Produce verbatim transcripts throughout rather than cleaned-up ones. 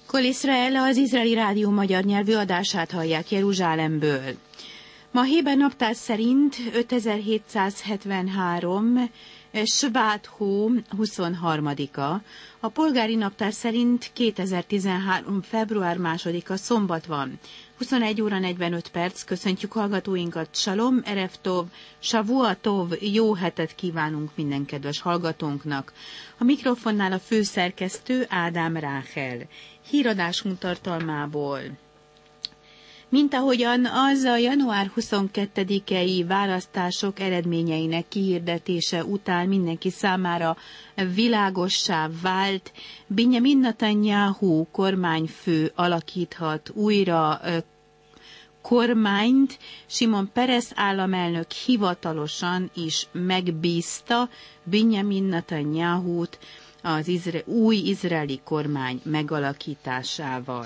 Kol Israel, az izraeli rádió magyar nyelvű adását hallják Jeruzsálemből. Ma héber naptár szerint ötezer-hétszázhetvenhárom. Svát hó huszonharmadika, a polgári naptár szerint kétezer-tizenhárom. február másodika szombat van. huszonegy óra negyvenöt perc, köszöntjük hallgatóinkat, Shalom, Erev Tov, Shavua Tov, jó hetet kívánunk minden kedves hallgatónknak. A mikrofonnál a főszerkesztő Ádám Ráhel. Híradásunk tartalmából. Mint ahogyan az a január huszonkettedikei választások eredményeinek kihirdetése után mindenki számára világossá vált, Binyamin Netanyahu kormányfő alakíthat újra kormányt, Simon Peres államelnök hivatalosan is megbízta Binyamin Netanyahut az izra- új izraeli kormány megalakításával.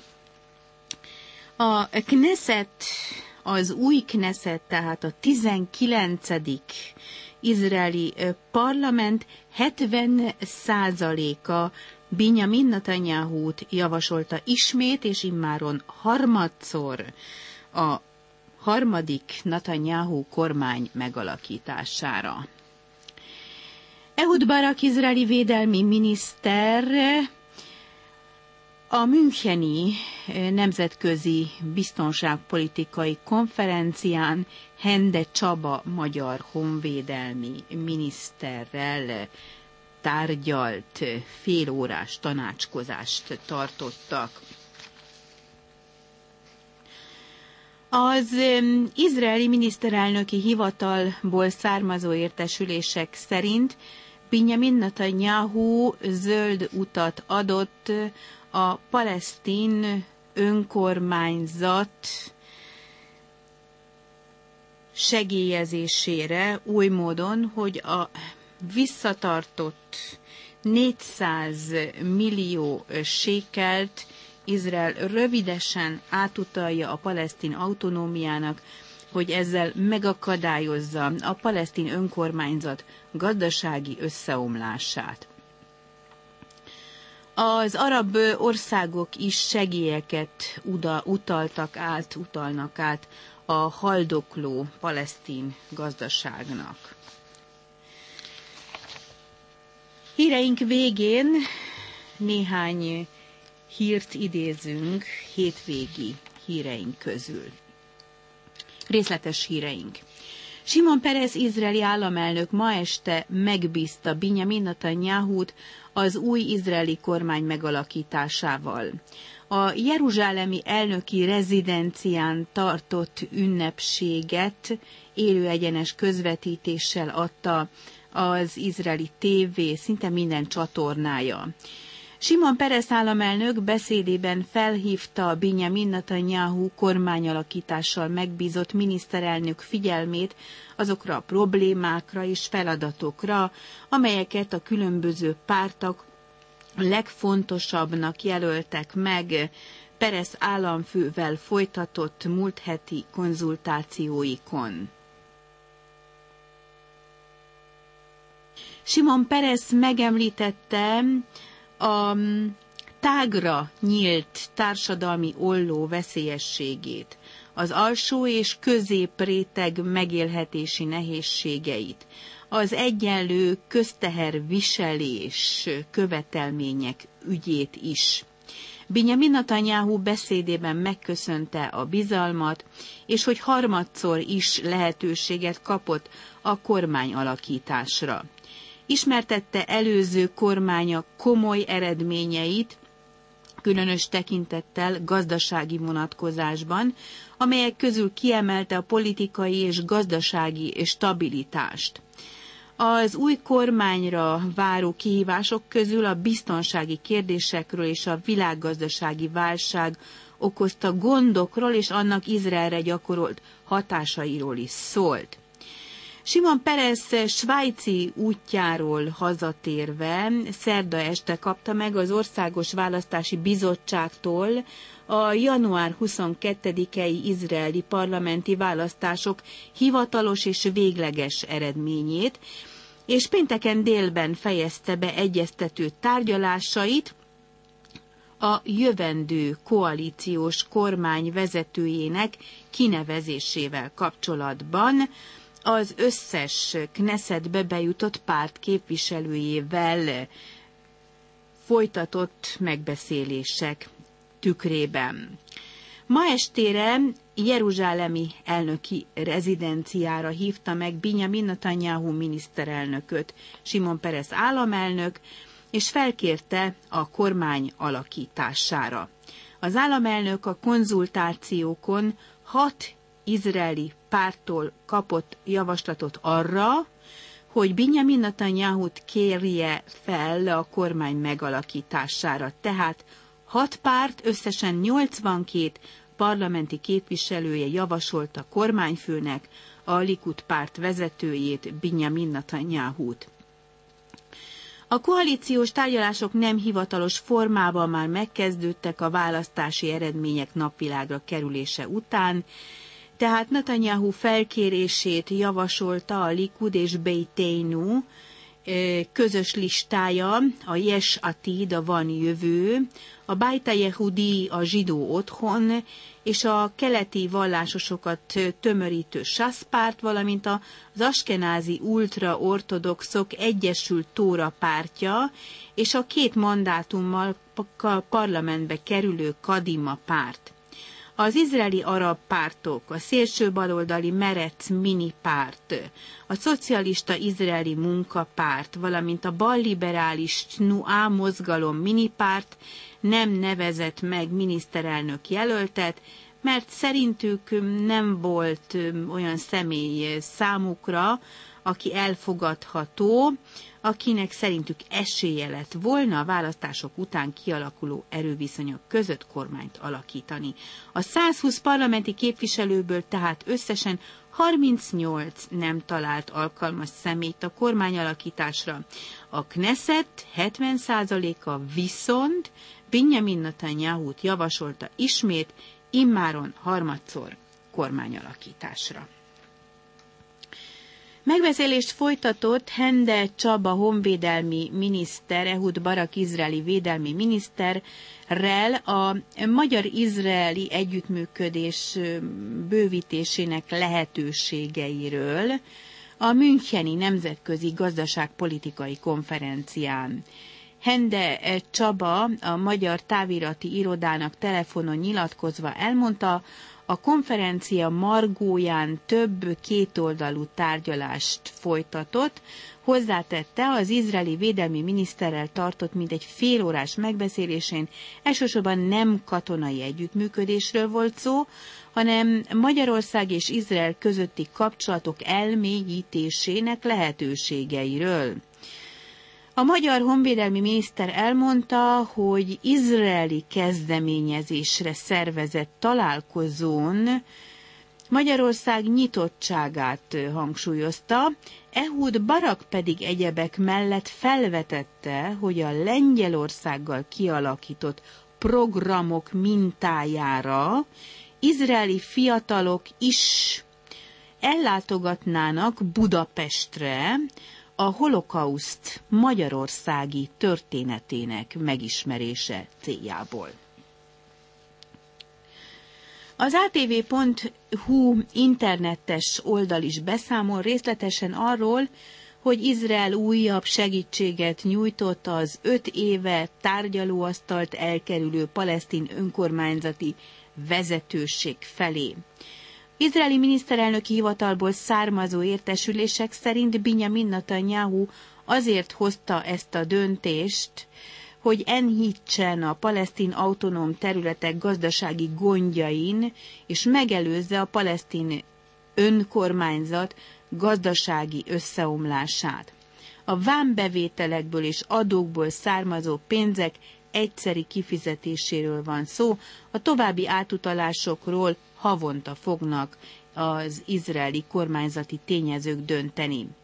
A Knesset, az új Knesset, tehát a tizenkilencedik izraeli parlament hetven százaléka Binyamin Netanyahut javasolta ismét, és immáron harmadszor a harmadik Netanyahu kormány megalakítására. Ehud Barak izraeli védelmi miniszter a Müncheni nemzetközi biztonságpolitikai konferencián Hende Csaba magyar honvédelmi miniszterrel tárgyalt, félórás tanácskozást tartottak. Az izraeli miniszterelnöki hivatalból származó értesülések szerint Binyamin Netanyahu zöld utat adott a palesztin önkormányzat segélyezésére új módon, hogy a visszatartott négyszáz millió sékelt Izrael rövidesen átutalja a palesztin autonómiának, hogy ezzel megakadályozza a palesztin önkormányzat gazdasági összeomlását. Az arab országok is segélyeket utaltak át, utalnak át a haldokló palesztin gazdaságnak. Híreink végén néhány hírt idézünk hétvégi híreink közül. Részletes híreink. Simon Peres izraeli államelnök ma este megbízta Binyamin Netanyahut az új izraeli kormány megalakításával. A jeruzsálemi elnöki rezidencián tartott ünnepséget élő egyenes közvetítéssel adta az izraeli tévé szinte minden csatornája. Simon Peres államelnök beszédében felhívta Binyamin Netanyahu kormányalakítással megbízott miniszterelnök figyelmét azokra a problémákra és feladatokra, amelyeket a különböző pártok legfontosabbnak jelöltek meg Peres államfővel folytatott múlt heti konzultációikon. Simon Peres megemlítette a tágra nyílt társadalmi olló veszélyességét, az alsó és középréteg megélhetési nehézségeit, az egyenlő közteherviselés követelmények ügyét is. Binyamin Netanyahu beszédében megköszönte a bizalmat, és hogy harmadszor is lehetőséget kapott a kormány alakításra. Ismertette előző kormánya komoly eredményeit, különös tekintettel gazdasági vonatkozásban, amelyek közül kiemelte a politikai és gazdasági stabilitást. Az új kormányra váró kihívások közül a biztonsági kérdésekről és a világgazdasági válság okozta gondokról és annak Izraelre gyakorolt hatásairól is szólt. Simon Peres svájci útjáról hazatérve szerda este kapta meg az Országos Választási Bizottságtól a január huszonkettedikei izraeli parlamenti választások hivatalos és végleges eredményét, és pénteken délben fejezte be egyeztető tárgyalásait a jövendő koalíciós kormány vezetőjének kinevezésével kapcsolatban az összes Knessetbe bejutott párt képviselőjével folytatott megbeszélések tükrében. Ma estére jeruzsálemi elnöki rezidenciára hívta meg Binyamin Netanyahu miniszterelnököt Simon Peres államelnök, és felkérte a kormány alakítására. Az államelnök a konzultációkon hat izraeli párttól kapott javaslatot arra, hogy Binyamin Netanyahut kérje fel a kormány megalakítására. Tehát hat párt, összesen nyolcvankét parlamenti képviselője javasolta kormányfőnek a Likud párt vezetőjét, Binyamin Netanyahut. A koalíciós tárgyalások nem hivatalos formában már megkezdődtek a választási eredmények napvilágra kerülése után, tehát Netanyahu felkérését javasolta a Likud és Beiteinu közös listája, a Yesh Atid, a Van Jövő, a Bajta Yehudi, a Zsidó Otthon, és a keleti vallásosokat tömörítő Sasz párt, valamint az askenázi ultraortodoxok Egyesült Tóra pártja, és a két mandátummal parlamentbe kerülő Kadima párt. Az izraeli arab pártok, a szélső baloldali Meretz mini párt, a szocialista izraeli munkapárt, valamint a balliberális Tnuá mozgalom minipárt nem nevezett meg miniszterelnök jelöltet, mert szerintük nem volt olyan személy számukra, aki elfogadható, akinek szerintük esélye lett volna a választások után kialakuló erőviszonyok között kormányt alakítani. A százhúsz parlamenti képviselőből tehát összesen harmincnyolc nem talált alkalmas személyt a kormányalakításra. A Knesset hetven százaléka viszont Binyamin Netanyahut javasolta ismét, immáron harmadszor kormányalakításra. Megbeszélést folytatott Hende Csaba honvédelmi miniszter, Ehud Barak izraeli védelmi miniszterrel a magyar-izraeli együttműködés bővítésének lehetőségeiről a Müncheni Nemzetközi Gazdaságpolitikai Konferencián. Hende Csaba a Magyar Távirati Irodának telefonon nyilatkozva elmondta, a konferencia margóján több kétoldalú tárgyalást folytatott, hozzátette, az izraeli védelmi miniszterrel tartott mintegy félórás megbeszélésén elsősorban nem katonai együttműködésről volt szó, hanem Magyarország és Izrael közötti kapcsolatok elmélyítésének lehetőségeiről. A magyar honvédelmi miniszter elmondta, hogy izraeli kezdeményezésre szervezett találkozón Magyarország nyitottságát hangsúlyozta, Ehud Barak pedig egyebek mellett felvetette, hogy a Lengyelországgal kialakított programok mintájára izraeli fiatalok is ellátogatnának Budapestre, a holokauszt magyarországi történetének megismerése céljából. Az á té vé pont hú internetes oldal is beszámol részletesen arról, hogy Izrael újabb segítséget nyújtott az öt éve tárgyalóasztalt elkerülő palesztin önkormányzati vezetőség felé. Izraeli miniszterelnöki hivatalból származó értesülések szerint Binyamin Netanyahu azért hozta ezt a döntést, hogy enyhítsen a palesztin autonóm területek gazdasági gondjain, és megelőzze a palesztin önkormányzat gazdasági összeomlását. A vámbevételekből és adókból származó pénzek egyszeri kifizetéséről van szó, a további átutalásokról havonta fognak az izraeli kormányzati tényezők dönteni.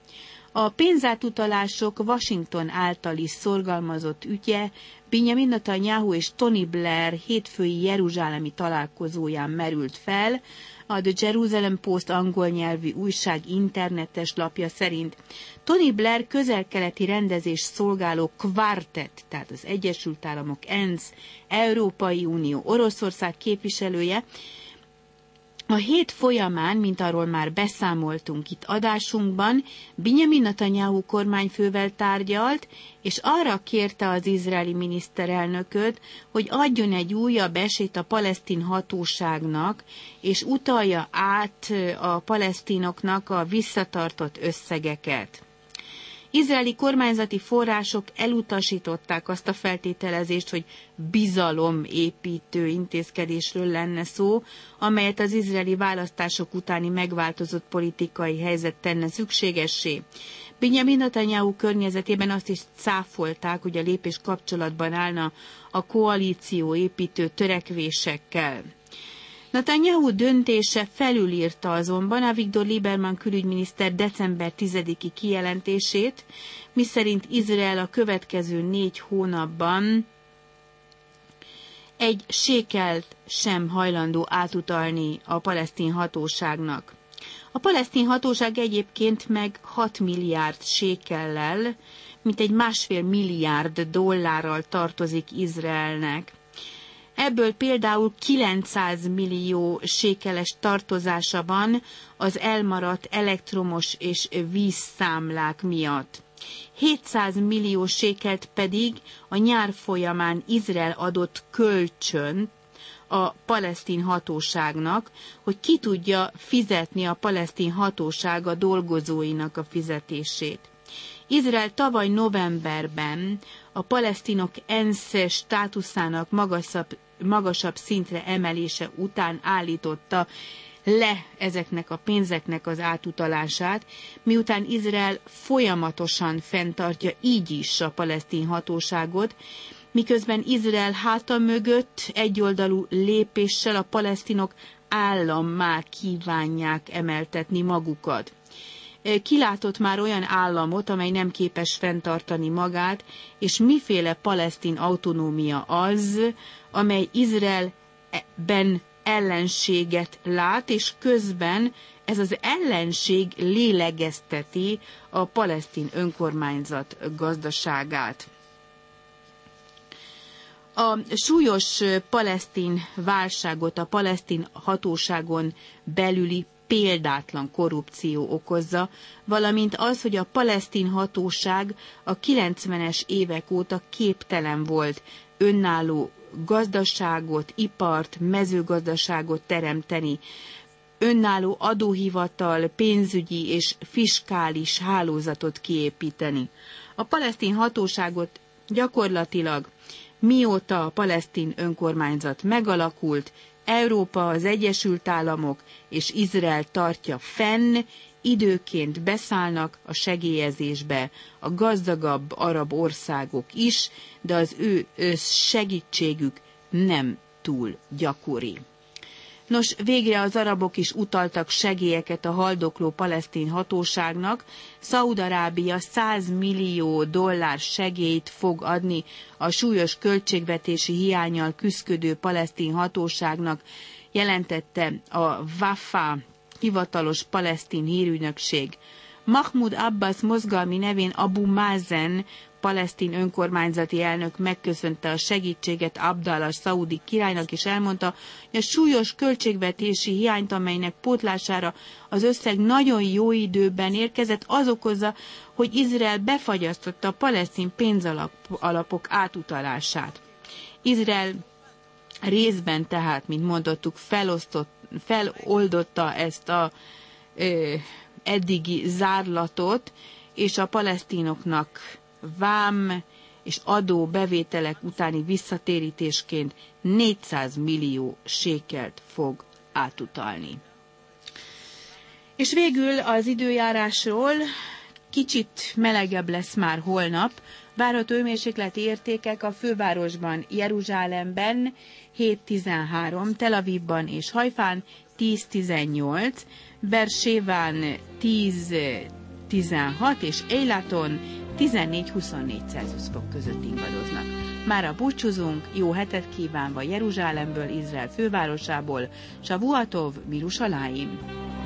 A pénzátutalások Washington által is szorgalmazott ügye Benjamin Netanyahu és Tony Blair hétfői jeruzsálemi találkozóján merült fel. A The Jerusalem Post angol nyelvű újság internetes lapja szerint Tony Blair közel-keleti rendezés szolgáló kvartett, tehát az Egyesült Államok, ENSZ, Európai Unió, Oroszország képviselője, a hét folyamán, mint arról már beszámoltunk itt adásunkban, Benjamin Netanyahu kormányfővel tárgyalt, és arra kérte az izraeli miniszterelnököt, hogy adjon egy újabb esélyt a palesztin hatóságnak, és utalja át a palesztinoknak a visszatartott összegeket. Izraeli kormányzati források elutasították azt a feltételezést, hogy bizalomépítő intézkedésről lenne szó, amelyet az izraeli választások utáni megváltozott politikai helyzet tenne szükségessé. Benjamin Netanyahu környezetében azt is cáfolták, hogy a lépés kapcsolatban állna a koalíció építő törekvésekkel. Netanyahu döntése felülírta azonban Avigdor Lieberman külügyminiszter december tizediki kijelentését, miszerint Izrael a következő négy hónapban egy sékelt sem hajlandó átutalni a palesztin hatóságnak. A palesztin hatóság egyébként meg hat milliárd sékellel, mint egy másfél milliárd dollárral tartozik Izraelnek. Ebből például kilencszáz millió sékeles tartozása van az elmaradt elektromos és vízszámlák miatt. hétszáz millió sékelt pedig a nyár folyamán Izrael adott kölcsön a palesztin hatóságnak, hogy ki tudja fizetni a palesztin hatóság a dolgozóinak a fizetését. Izrael tavaly novemberben a palesztinok ENSZ státuszának magasabb, magasabb szintre emelése után állította le ezeknek a pénzeknek az átutalását, miután Izrael folyamatosan fenntartja így is a palesztin hatóságot, miközben Izrael háta mögött egyoldalú lépéssel a palesztinok állammá kívánják emeltetni magukat. Kilátott már olyan államot, amely nem képes fenntartani magát, és miféle palesztin autonómia az, amely Izraelben ellenséget lát, és közben ez az ellenség lélegezteti a palesztin önkormányzat gazdaságát. A súlyos palesztin válságot a palesztin hatóságon belüli példátlan korrupció okozza, valamint az, hogy a palesztin hatóság a kilencvenes évek óta képtelen volt önálló gazdaságot, ipart, mezőgazdaságot teremteni, önálló adóhivatal, pénzügyi és fiskális hálózatot kiépíteni. A palesztin hatóságot gyakorlatilag mióta a palesztin önkormányzat megalakult, Európa, az Egyesült Államok és Izrael tartja fenn, időként beszállnak a segélyezésbe a gazdagabb arab országok is, de az ő segítségük nem túl gyakori. Nos, végre az arabok is utaltak segélyeket a haldokló palesztin hatóságnak. Szaúd-Arábia száz millió dollár segélyt fog adni a súlyos költségvetési hiánnyal küszködő palesztin hatóságnak, jelentette a Wafa hivatalos palesztin hírügynökség. Mahmoud Abbas mozgalmi nevén Abu Mazen palesztin önkormányzati elnök megköszönte a segítséget Abdallah szaúdi királynak, és elmondta, hogy a súlyos költségvetési hiányt, amelynek pótlására az összeg nagyon jó időben érkezett, az okozza, hogy Izrael befagyasztotta a palesztin pénzalapok átutalását. Izrael részben tehát, mint mondottuk, felosztott, feloldotta ezt a ö, eddigi zárlatot, és a palesztinoknak vám és adó bevételek utáni visszatérítésként négyszáz millió sékelt fog átutalni. És végül az időjárásról: kicsit melegebb lesz már holnap. Várható hőmérsékleti értékek a fővárosban, Jeruzsálemben hét tizenhárom, Tel Avivban és Hajfán tíz tizennyolc, Berseván tíz tizenhat és Eilaton tizennégy-huszonnégy Celsius fok között ingadoznak. Mára búcsúzunk, jó hetet kívánva Jeruzsálemből, Izrael fővárosából, Savuatov, Mirushalayim.